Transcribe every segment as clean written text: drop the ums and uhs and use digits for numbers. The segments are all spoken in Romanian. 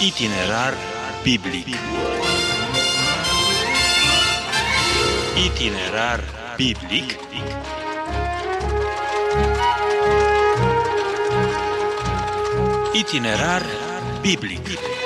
Itinerar biblic. Itinerar biblic. Itinerar biblic.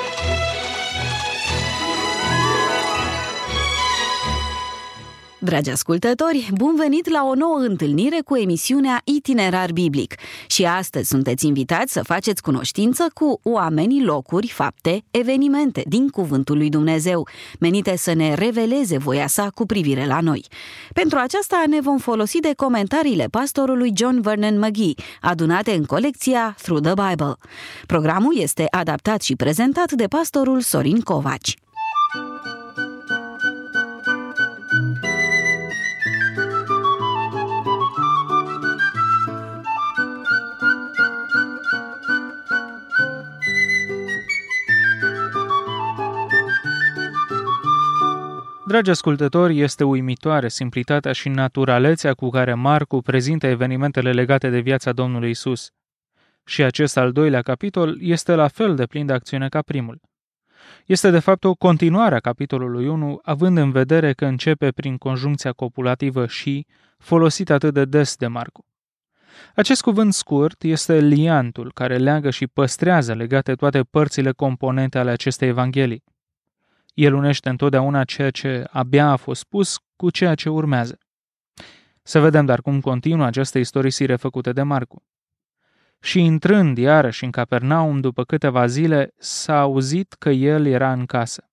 Dragi ascultători, bun venit la o nouă întâlnire cu emisiunea Itinerar Biblic. Și astăzi sunteți invitați să faceți cunoștință cu oamenii, locuri, fapte, evenimente din Cuvântul lui Dumnezeu, menite să ne reveleze voia sa cu privire la noi. Pentru aceasta ne vom folosi de comentariile pastorului John Vernon McGee, adunate în colecția Through the Bible. Programul este adaptat și prezentat de pastorul Sorin Covaci. Dragi ascultători, este uimitoare simplitatea și naturalețea cu care Marcu prezintă evenimentele legate de viața Domnului Isus. Și acest al doilea capitol este la fel de plin de acțiune ca primul. Este de fapt o continuare a capitolului 1, având în vedere că începe prin conjuncția copulativă și, folosit atât de des de Marcu. Acest cuvânt scurt este liantul care leagă și păstrează legate toate părțile componente ale acestei evanghelii. El unește întotdeauna ceea ce abia a fost spus cu ceea ce urmează. Să vedem dar cum continuă această istorisire făcută de Marcu. Și intrând iarăși în Capernaum după câteva zile, s-a auzit că el era în casă.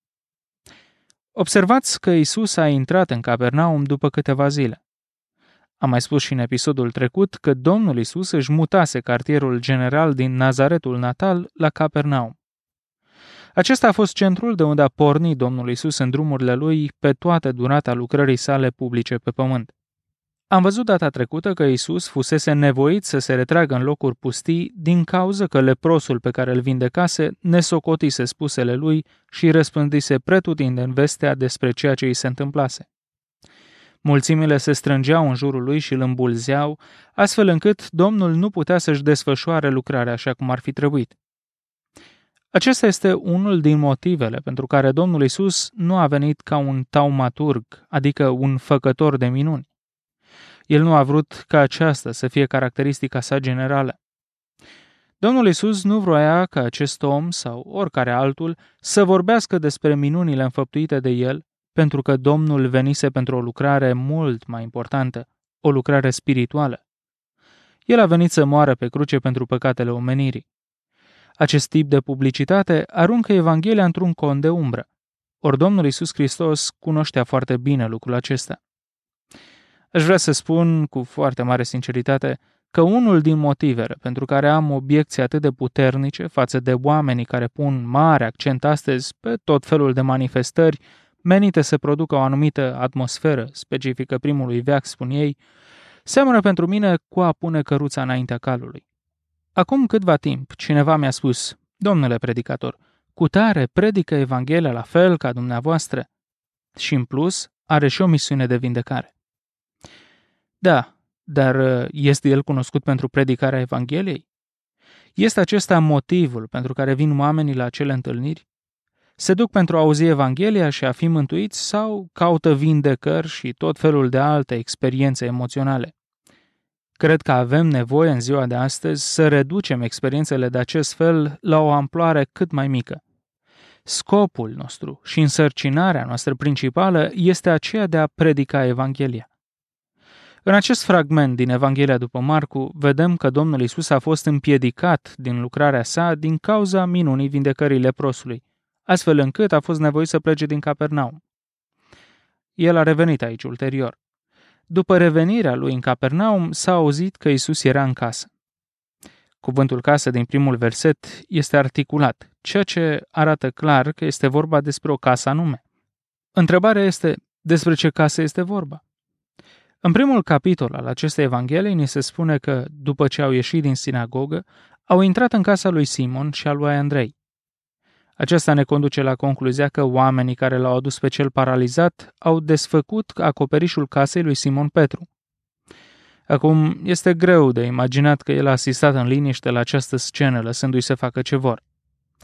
Observați că Isus a intrat în Capernaum după câteva zile. Am mai spus și în episodul trecut că Domnul Isus își mutase cartierul general din Nazaretul natal la Capernaum. Acesta a fost centrul de unde a pornit Domnul Isus în drumurile lui pe toată durata lucrării sale publice pe pământ. Am văzut data trecută că Isus fusese nevoit să se retragă în locuri pustii din cauza că leprosul pe care îl vindecase nesocotise spusele lui și răspândise pretutindeni vestea despre ceea ce îi se întâmplase. Mulțimile se strângeau în jurul lui și îl îmbulzeau, astfel încât Domnul nu putea să-și desfășoare lucrarea așa cum ar fi trebuit. Acesta este unul din motivele pentru care Domnul Isus nu a venit ca un taumaturg, adică un făcător de minuni. El nu a vrut ca aceasta să fie caracteristica sa generală. Domnul Isus nu vroia ca acest om sau oricare altul să vorbească despre minunile înfăptuite de el, pentru că Domnul venise pentru o lucrare mult mai importantă, o lucrare spirituală. El a venit să moară pe cruce pentru păcatele omenirii. Acest tip de publicitate aruncă Evanghelia într-un cont de umbră, ori Domnul Iisus Hristos cunoștea foarte bine lucrul acesta. Aș vrea să spun cu foarte mare sinceritate că unul din motivele pentru care am obiecții atât de puternice față de oamenii care pun mare accent astăzi pe tot felul de manifestări menite să producă o anumită atmosferă specifică primului veac, spun ei, seamănă pentru mine cu a pune căruța înaintea calului. Acum câtva timp, cineva mi-a spus: domnule predicator, cutare predică Evanghelia la fel ca dumneavoastră și în plus are și o misiune de vindecare. Da, dar este el cunoscut pentru predicarea Evangheliei? Este acesta motivul pentru care vin oamenii la acele întâlniri? Se duc pentru a auzi Evanghelia și a fi mântuiți sau caută vindecări și tot felul de alte experiențe emoționale? Cred că avem nevoie în ziua de astăzi să reducem experiențele de acest fel la o amploare cât mai mică. Scopul nostru și însărcinarea noastră principală este aceea de a predica Evanghelia. În acest fragment din Evanghelia după Marcu, vedem că Domnul Iisus a fost împiedicat din lucrarea sa din cauza minunii vindecării leprosului, astfel încât a fost nevoit să plece din Capernaum. El a revenit aici ulterior. După revenirea lui în Capernaum, s-a auzit că Isus era în casă. Cuvântul casă din primul verset este articulat, ceea ce arată clar că este vorba despre o casă anume. Întrebarea este, despre ce casă este vorba? În primul capitol al acestei evanghelii ni se spune că, după ce au ieșit din sinagogă, au intrat în casa lui Simon și a lui Andrei. Aceasta ne conduce la concluzia că oamenii care l-au adus pe cel paralizat au desfăcut acoperișul casei lui Simon Petru. Acum, este greu de imaginat că el a asistat în liniște la această scenă, lăsându-i să facă ce vor.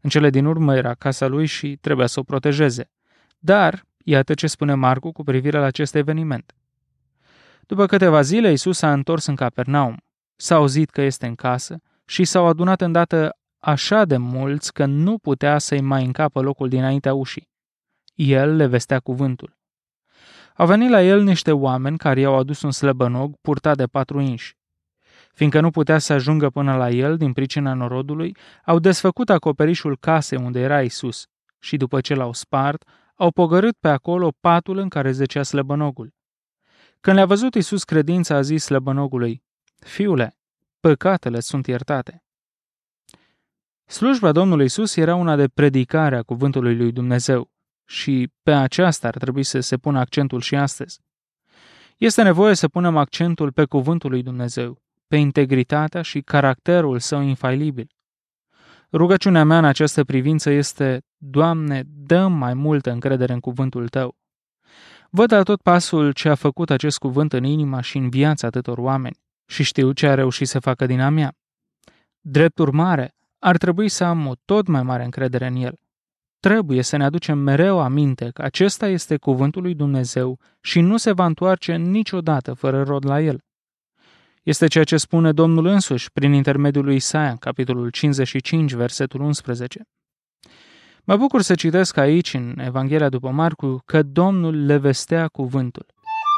În cele din urmă era casa lui și trebuia să o protejeze. Dar, iată ce spune Marcu cu privire la acest eveniment. După câteva zile, Iisus s-a întors în Capernaum. S-a auzit că este în casă și s-au adunat îndată așa de mulți că nu putea să-i mai încapă locul dinaintea ușii. El le vestea cuvântul. Au venit la el niște oameni care i-au adus un slăbănog purtat de 4 inși. Fiindcă nu putea să ajungă până la el din pricina norodului, au desfăcut acoperișul casei unde era Iisus și după ce l-au spart, au pogorât pe acolo patul în care zăcea slăbănogul. Când le-a văzut Iisus credința, a zis slăbănogului: Fiule, păcatele sunt iertate. Slujba Domnului Iisus era una de predicare a cuvântului lui Dumnezeu și pe aceasta ar trebui să se pună accentul și astăzi. Este nevoie să punem accentul pe cuvântul lui Dumnezeu, pe integritatea și caracterul său infailibil. Rugăciunea mea în această privință este: Doamne, dă mai multă încredere în cuvântul Tău. Văd la tot pasul ce a făcut acest cuvânt în inima și în viața atâtor oameni și știu ce a reușit să facă din a mea. Drept urmare, ar trebui să am o tot mai mare încredere în el. Trebuie să ne aducem mereu aminte că acesta este cuvântul lui Dumnezeu și nu se va întoarce niciodată fără rod la el. Este ceea ce spune Domnul însuși prin intermediul lui Isaia, capitolul 55, versetul 11. Mă bucur să citesc aici, în Evanghelia după Marcu, că Domnul le vestea cuvântul.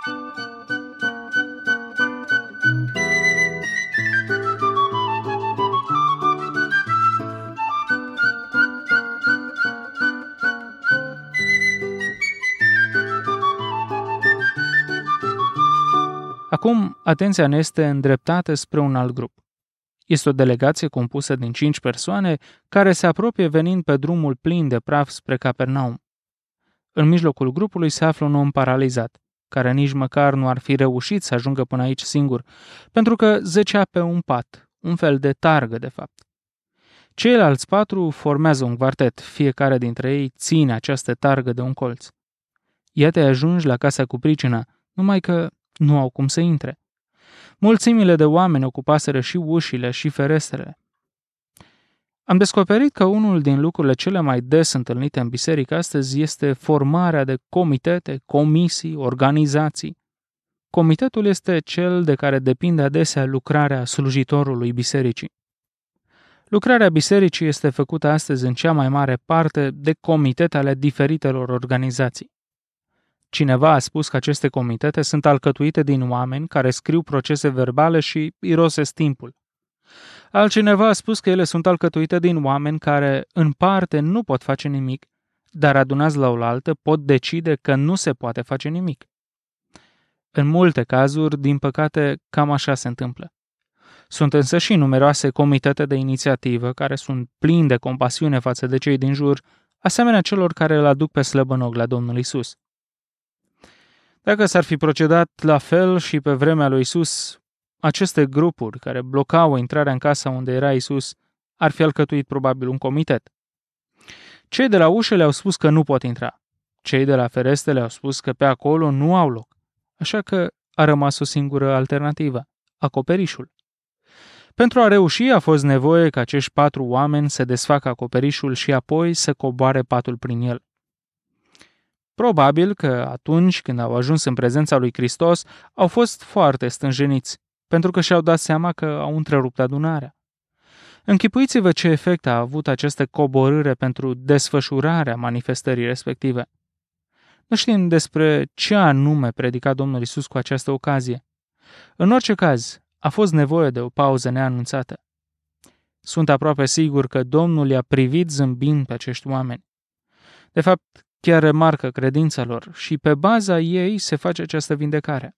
Acum, atenția ne este îndreptată spre un alt grup. Este o delegație compusă din 5 persoane care se apropie venind pe drumul plin de praf spre Capernaum. În mijlocul grupului se află un om paralizat, care nici măcar nu ar fi reușit să ajungă până aici singur, pentru că zăcea pe un pat, un fel de targă de fapt. Ceilalți 4 formează un quartet, fiecare dintre ei ține această targă de un colț. Iată ajungi la casa cu pricina, numai că nu au cum să intre. Mulțimile de oameni ocupaseră și ușile și ferestrele. Am descoperit că unul din lucrurile cele mai des întâlnite în biserică astăzi este formarea de comitete, comisii, organizații. Comitetul este cel de care depinde adesea lucrarea slujitorului bisericii. Lucrarea bisericii este făcută astăzi în cea mai mare parte de comitete ale diferitelor organizații. Cineva a spus că aceste comitete sunt alcătuite din oameni care scriu procese verbale și irosesc timpul. Altcineva a spus că ele sunt alcătuite din oameni care, în parte, nu pot face nimic, dar adunați la oaltă pot decide că nu se poate face nimic. În multe cazuri, din păcate, cam așa se întâmplă. Sunt însă și numeroase comitete de inițiativă care sunt plini de compasiune față de cei din jur, asemenea celor care îl aduc pe slăbănog la Domnul Iisus. Dacă s-ar fi procedat la fel și pe vremea lui Iisus, aceste grupuri care blocau intrarea în casa unde era Iisus ar fi alcătuit probabil un comitet. Cei de la ușă le-au spus că nu pot intra. Cei de la ferestre le-au spus că pe acolo nu au loc. Așa că a rămas o singură alternativă, acoperișul. Pentru a reuși a fost nevoie ca acești 4 oameni să desfacă acoperișul și apoi să coboare patul prin el. Probabil că atunci când au ajuns în prezența lui Hristos au fost foarte stânjeniți, pentru că și-au dat seama că au întrerupt adunarea. Închipuiți-vă ce efect a avut această coborâre pentru desfășurarea manifestării respective. Nu știm despre ce anume predica Domnul Iisus cu această ocazie. În orice caz, a fost nevoie de o pauză neanunțată. Sunt aproape sigur că Domnul i-a privit zâmbind pe acești oameni. De fapt, chiar remarcă credința lor și pe baza ei se face această vindecare.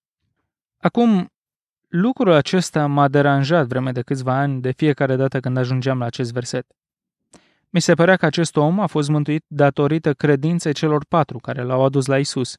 Acum, lucrul acesta m-a deranjat vreme de câțiva ani de fiecare dată când ajungeam la acest verset. Mi se părea că acest om a fost mântuit datorită credinței celor 4 care l-au adus la Iisus.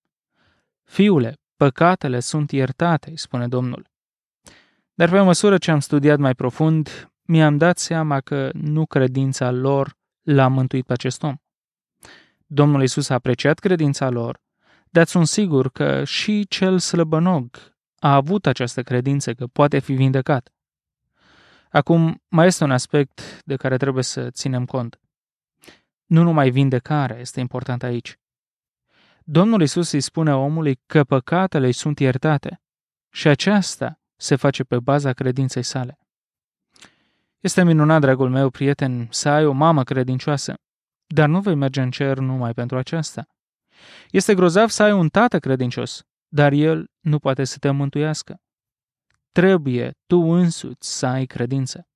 Fiule, păcatele sunt iertate, îi spune Domnul. Dar pe măsură ce am studiat mai profund, mi-am dat seama că nu credința lor l-a mântuit pe acest om. Domnul Iisus a apreciat credința lor, dar sunt sigur că și cel slăbănog a avut această credință că poate fi vindecat. Acum, mai este un aspect de care trebuie să ținem cont. Nu numai vindecarea este importantă aici. Domnul Iisus îi spune omului că păcatele îi sunt iertate și aceasta se face pe baza credinței sale. Este minunat, dragul meu prieten, să ai o mamă credincioasă, dar nu vei merge în cer numai pentru aceasta. Este grozav să ai un tată credincios, dar el nu poate să te mântuiască. Trebuie tu însuți să ai credință.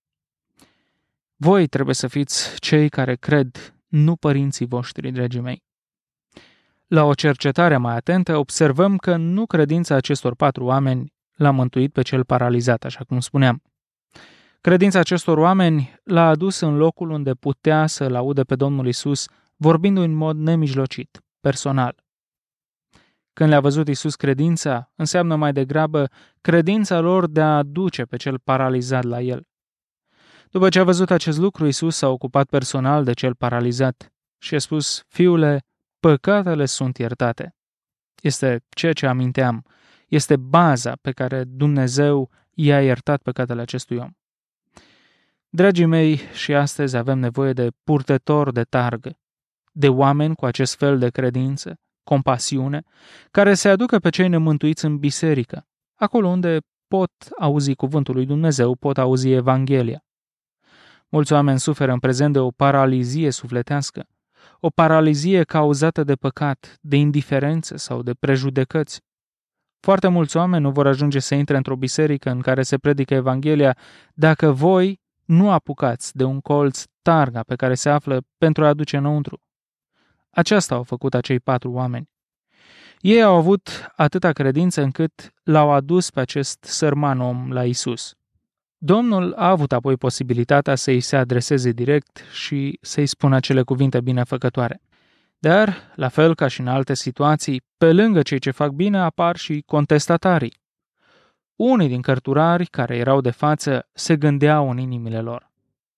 Voi trebuie să fiți cei care cred, nu părinții voștri, dragii mei. La o cercetare mai atentă, observăm că nu credința acestor 4 oameni l-a mântuit pe cel paralizat, așa cum spuneam. Credința acestor oameni l-a adus în locul unde putea să-L aude pe Domnul Iisus, vorbindu-i în mod nemijlocit, personal. Când le-a văzut Iisus credința, înseamnă mai degrabă credința lor de a aduce pe cel paralizat la El. După ce a văzut acest lucru, Iisus s-a ocupat personal de cel paralizat și a spus: Fiule, păcatele sunt iertate. Este ceea ce aminteam. Este baza pe care Dumnezeu i-a iertat păcatele acestui om. Dragii mei, și astăzi avem nevoie de purtători de targă, de oameni cu acest fel de credință, compasiune, care se aducă pe cei nemântuiți în biserică, acolo unde pot auzi cuvântul lui Dumnezeu, pot auzi Evanghelia. Mulți oameni suferă în prezent de o paralizie sufletească, o paralizie cauzată de păcat, de indiferență sau de prejudecăți. Foarte mulți oameni nu vor ajunge să intre într-o biserică în care se predică Evanghelia dacă voi nu apucați de un colț targa pe care se află pentru a aduce înăuntru. Aceasta au făcut acei 4 oameni. Ei au avut atâta credință încât l-au adus pe acest sărman om la Isus. Domnul a avut apoi posibilitatea să îi se adreseze direct și să-i spună acele cuvinte binefăcătoare. Dar, la fel ca și în alte situații, pe lângă cei ce fac bine apar și contestatarii. Unii din cărturari care erau de față se gândeau în inimile lor: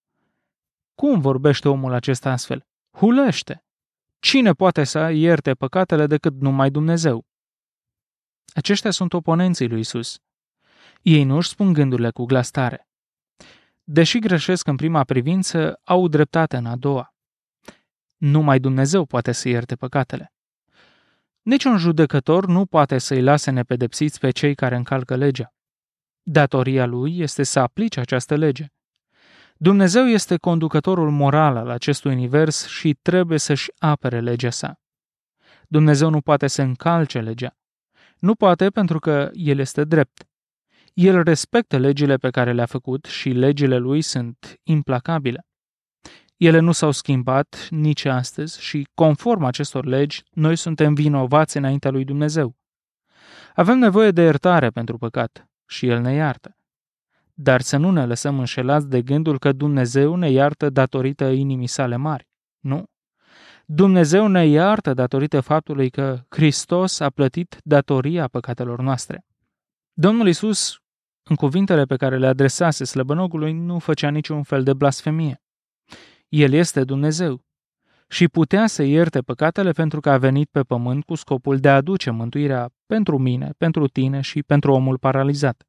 cum vorbește omul acesta astfel? Hulește! Cine poate să ierte păcatele decât numai Dumnezeu? Aceștia sunt oponenții lui Isus. Ei nu își spun gândurile cu glas tare. Deși greșesc în prima privință, au dreptate în a doua. Numai Dumnezeu poate să ierte păcatele. Niciun judecător nu poate să-i lase nepedepsiți pe cei care încalcă legea. Datoria lui este să aplice această lege. Dumnezeu este conducătorul moral al acestui univers și trebuie să-și apere legea sa. Dumnezeu nu poate să încalce legea. Nu poate pentru că El este drept. El respectă legile pe care le-a făcut și legile lui sunt implacabile. Ele nu s-au schimbat nici astăzi și, conform acestor legi, noi suntem vinovați înaintea lui Dumnezeu. Avem nevoie de iertare pentru păcat și El ne iartă. Dar să nu ne lăsăm înșelați de gândul că Dumnezeu ne iartă datorită inimii sale mari. Nu. Dumnezeu ne iartă datorită faptului că Hristos a plătit datoria păcatelor noastre. Domnul Iisus, în cuvintele pe care le adresase slăbănogului, nu făcea niciun fel de blasfemie. El este Dumnezeu și putea să ierte păcatele pentru că a venit pe pământ cu scopul de a aduce mântuirea pentru mine, pentru tine și pentru omul paralizat.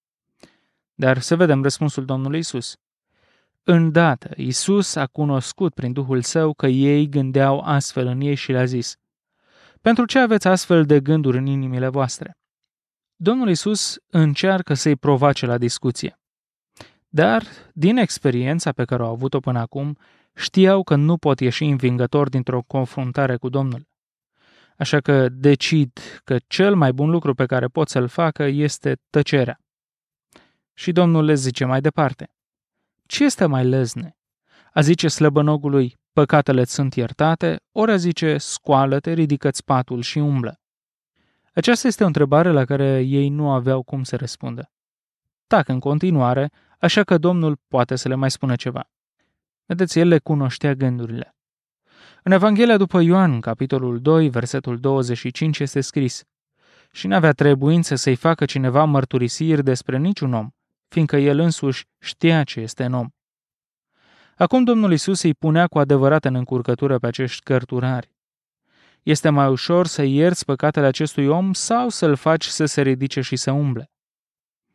Dar să vedem răspunsul Domnului Iisus. Îndată, Iisus a cunoscut prin Duhul Său că ei gândeau astfel în ei și le-a zis: pentru ce aveți astfel de gânduri în inimile voastre? Domnul Iisus încearcă să-i provoace la discuție. Dar, din experiența pe care au avut-o până acum, știau că nu pot ieși învingători dintr-o confruntare cu Domnul. Așa că decid că cel mai bun lucru pe care pot să-l facă este tăcerea. Și Domnul le zice mai departe: ce este mai lezne? A zice slăbănogului: păcatele sunt iertate, ori a zice: scoală-te, ridică-ți patul și umblă? Aceasta este o întrebare la care ei nu aveau cum să răspundă. Tac în continuare, așa că Domnul poate să le mai spună ceva. Vedeți, el le cunoștea gândurile. În Evanghelia după Ioan, capitolul 2, versetul 25, este scris: și n-avea trebuință să-i facă cineva mărturisiri despre niciun om, fiindcă el însuși știa ce este în om. Acum Domnul Iisus îi punea cu adevărat în încurcătură pe acești cărturari. Este mai ușor să ierți păcatele acestui om sau să-l faci să se ridice și să umble?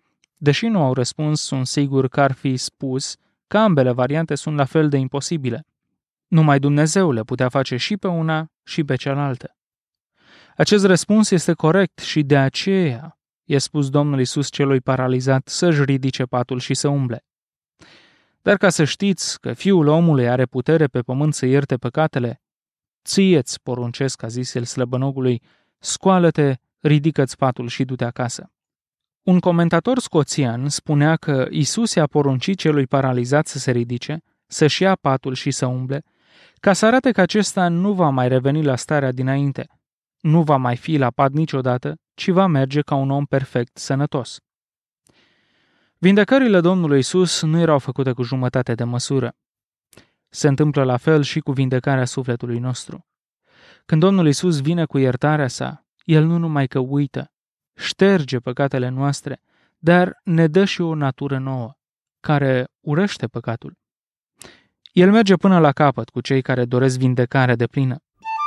Deși nu au răspuns, sunt sigur că ar fi spus că ambele variante sunt la fel de imposibile. Numai Dumnezeu le putea face și pe una și pe cealaltă. Acest răspuns este corect și de aceea i-a spus Domnul Iisus celui paralizat să-și ridice patul și să umble. Dar ca să știți că Fiul omului are putere pe pământ să ierte păcatele, ție-ți poruncesc, a zis el slăbănogului, scoală-te, ridică-ți patul și du-te acasă. Un comentator scoțian spunea că Iisus i-a poruncit celui paralizat să se ridice, să-și ia patul și să umble, ca să arate că acesta nu va mai reveni la starea dinainte, nu va mai fi la pat niciodată, ci va merge ca un om perfect, sănătos. Vindecările Domnului Iisus nu erau făcute cu jumătate de măsură. Se întâmplă la fel și cu vindecarea sufletului nostru. Când Domnul Iisus vine cu iertarea sa, El nu numai că uită, șterge păcatele noastre, dar ne dă și o natură nouă, care urăște păcatul. El merge până la capăt cu cei care doresc vindecare deplină.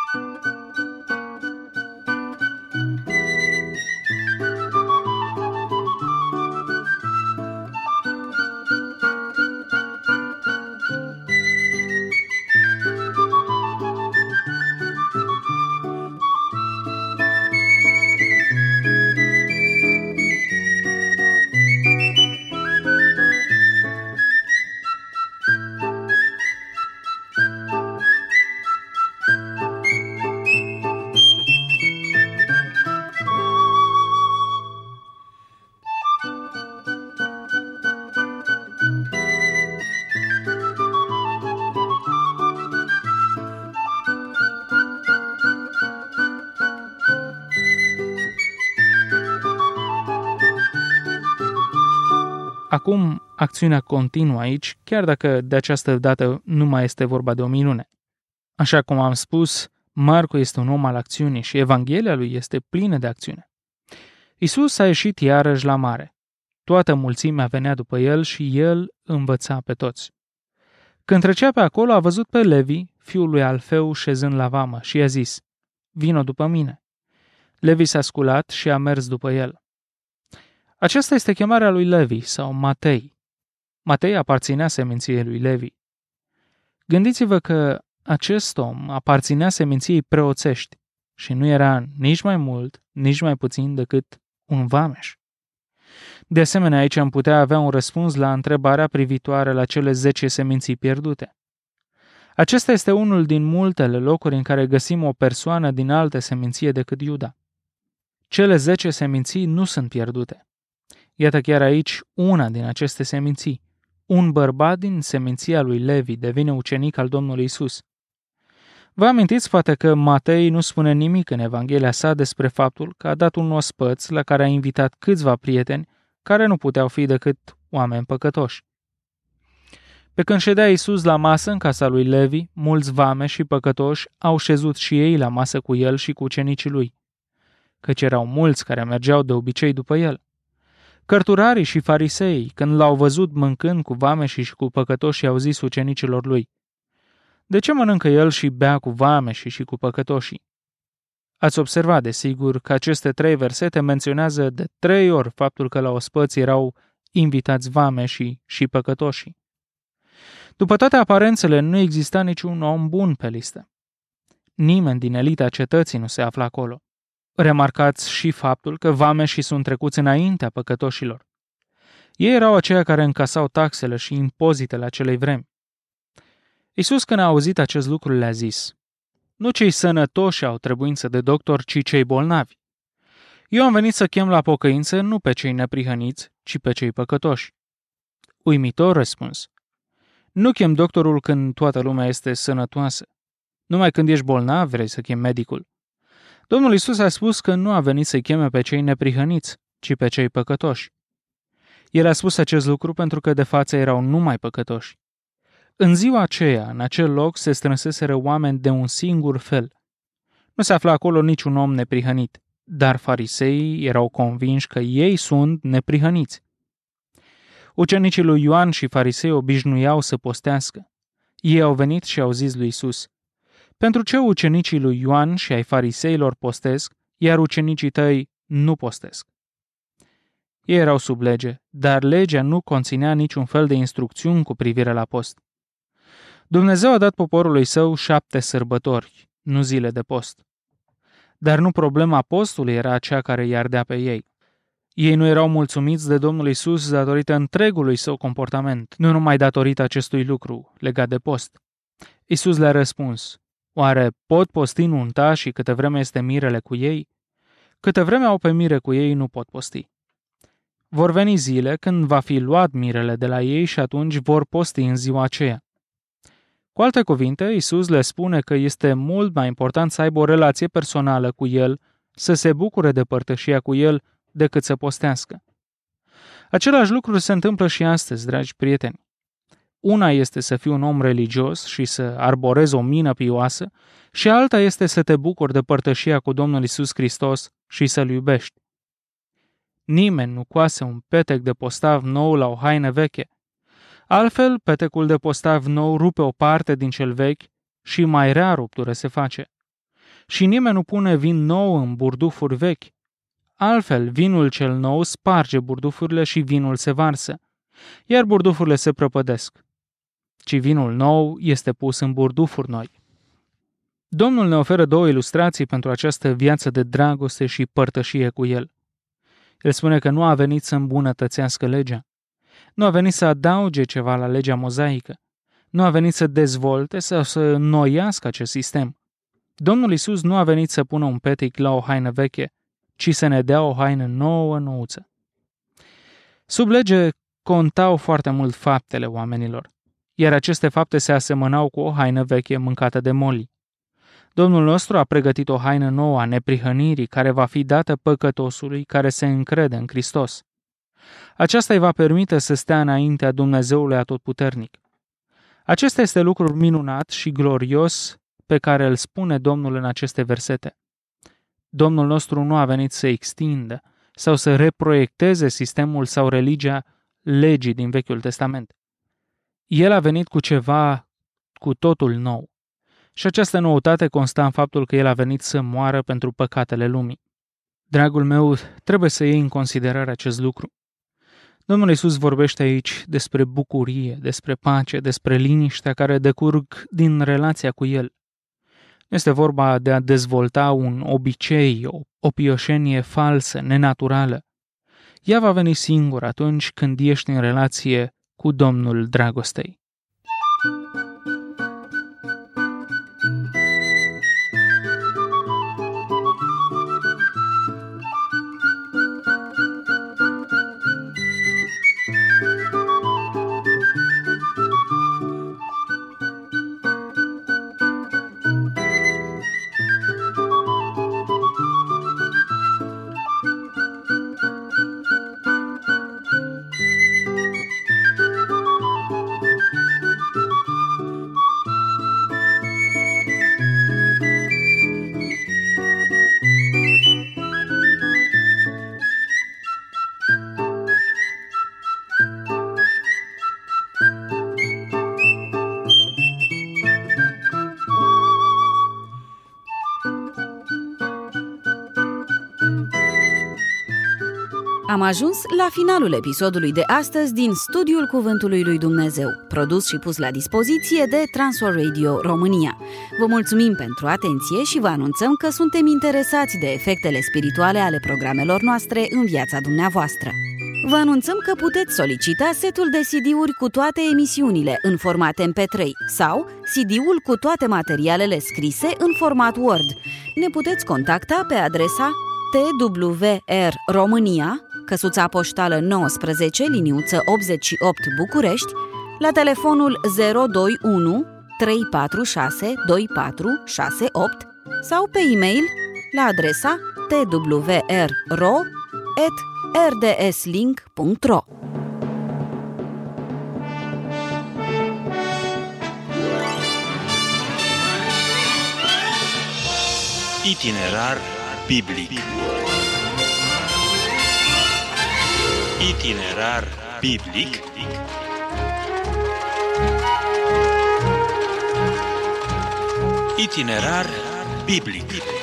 Acum, acțiunea continuă aici, chiar dacă de această dată nu mai este vorba de o minune. Așa cum am spus, Marcu este un om al acțiunii și Evanghelia lui este plină de acțiune. Iisus a ieșit iarăși la mare. Toată mulțimea venea după el și el învăța pe toți. Când trecea pe acolo, a văzut pe Levi, fiul lui Alfeu, șezând la vamă și i-a zis, vino după mine. Levi s-a sculat și a mers după el. Aceasta este chemarea lui Levi sau Matei. Matei aparținea seminției lui Levi. Gândiți-vă că acest om aparținea seminției preoțești și nu era nici mai mult, nici mai puțin decât un vameș. De asemenea, aici am putea avea un răspuns la întrebarea privitoare la cele 10 seminții pierdute. Acesta este unul din multele locuri în care găsim o persoană din altă seminție decât Iuda. Cele 10 seminții nu sunt pierdute. Iată chiar aici una din aceste seminții. Un bărbat din seminția lui Levi devine ucenic al Domnului Isus. Vă amintiți poate că Matei nu spune nimic în Evanghelia sa despre faptul că a dat un ospăț la care a invitat câțiva prieteni care nu puteau fi decât oameni păcătoși. Pe când ședea Isus la masă în casa lui Levi, mulți vameși și păcătoși au șezut și ei la masă cu el și cu ucenicii lui, căci erau mulți care mergeau de obicei după el. Cărturarii și fariseii, când l-au văzut mâncând cu vameșii și cu păcătoșii, au zis ucenicilor lui, de ce mănâncă el și bea cu vameșii și cu păcătoșii? Ați observat, desigur, că aceste 3 versete menționează de 3 ori faptul că la ospăț erau invitați vameșii și păcătoșii. După toate aparențele, nu exista niciun om bun pe listă. Nimeni din elita cetății nu se află acolo. Remarcați și faptul că vameșii sunt trecuți înaintea păcătoșilor. Ei erau aceia care încasau taxele și impozitele acelei vremi. Iisus, când a auzit acest lucru, le-a zis, nu cei sănătoși au trebuință de doctor, ci cei bolnavi. Eu am venit să chem la pocăință nu pe cei neprihăniți, ci pe cei păcătoși. Uimitor răspuns. Nu chem doctorul când toată lumea este sănătoasă. Numai când ești bolnav vrei să chem medicul. Domnul Iisus a spus că nu a venit să-i cheme pe cei neprihăniți, ci pe cei păcătoși. El a spus acest lucru pentru că de față erau numai păcătoși. În ziua aceea, în acel loc, se strânseseră oameni de un singur fel. Nu se afla acolo niciun om neprihănit, dar fariseii erau convinși că ei sunt neprihăniți. Ucenicii lui Ioan și farisei obișnuiau să postească. Ei au venit și au zis lui Iisus, pentru ce ucenicii lui Ioan și ai fariseilor postesc, iar ucenicii tăi nu postesc? Ei erau sub lege, dar legea nu conținea niciun fel de instrucțiuni cu privire la post. Dumnezeu a dat poporului său 7 sărbători, nu zile de post. Dar nu problema postului era aceea care îi ardea pe ei. Ei nu erau mulțumiți de Domnul Iisus datorită întregului său comportament, nu numai datorită acestui lucru legat de post. Iisus le-a răspuns: oare pot posti nunta și câtă vreme este mirele cu ei? Câtă vreme au pe mire cu ei, nu pot posti. Vor veni zile când va fi luat mirele de la ei și atunci vor posti în ziua aceea. Cu alte cuvinte, Iisus le spune că este mult mai important să aibă o relație personală cu El, să se bucure de părtășia cu El, decât să postească. Același lucru se întâmplă și astăzi, dragi prieteni. Una este să fii un om religios și să arborezi o mină pioasă și alta este să te bucuri de părtășia cu Domnul Iisus Hristos și să-L iubești. Nimeni nu coase un petec de postav nou la o haină veche. Altfel, petecul de postav nou rupe o parte din cel vechi și mai rea ruptură se face. Și nimeni nu pune vin nou în burdufuri vechi. Altfel, vinul cel nou sparge burdufurile și vinul se varsă, iar burdufurile se prăpădesc. Ci vinul nou este pus în burdufuri noi. Domnul ne oferă 2 ilustrații pentru această viață de dragoste și părtășie cu El. El spune că nu a venit să îmbunătățească legea. Nu a venit să adauge ceva la legea mozaică. Nu a venit să dezvolte sau să înnoiască acest sistem. Domnul Iisus nu a venit să pună un petec la o haină veche, ci să ne dea o haină nouă, nouță. Sub lege contau foarte mult faptele oamenilor, iar aceste fapte se asemănau cu o haină veche mâncată de moli. Domnul nostru a pregătit o haină nouă a neprihănirii care va fi dată păcătosului care se încrede în Hristos. Aceasta îi va permite să stea înaintea Dumnezeului Atotputernic. Acesta este lucrul minunat și glorios pe care îl spune Domnul în aceste versete. Domnul nostru nu a venit să extindă sau să reproiecteze sistemul sau religia legii din Vechiul Testament. El a venit cu ceva cu totul nou. Și această noutate consta în faptul că El a venit să moară pentru păcatele lumii. Dragul meu, trebuie să iei în considerare acest lucru. Domnul Iisus vorbește aici despre bucurie, despre pace, despre liniștea care decurg din relația cu El. Nu este vorba de a dezvolta un obicei, o pioșenie falsă, nenaturală. Ea va veni singur atunci când ești în relație cu Domnul dragostei. Am ajuns la finalul episodului de astăzi din Studiul Cuvântului lui Dumnezeu, produs și pus la dispoziție de Transworld Radio România. Vă mulțumim pentru atenție și vă anunțăm că suntem interesați de efectele spirituale ale programelor noastre în viața dumneavoastră. Vă anunțăm că puteți solicita setul de CD-uri cu toate emisiunile în format MP3 sau CD-ul cu toate materialele scrise în format Word. Ne puteți contacta pe adresa TWR România, căsuța poștală 19, liniuță 88 București, la telefonul 021 346 2468 sau pe e-mail la adresa twrro@rdslink.ro. Itinerar biblic. Itinerar biblic. Itinerar biblic.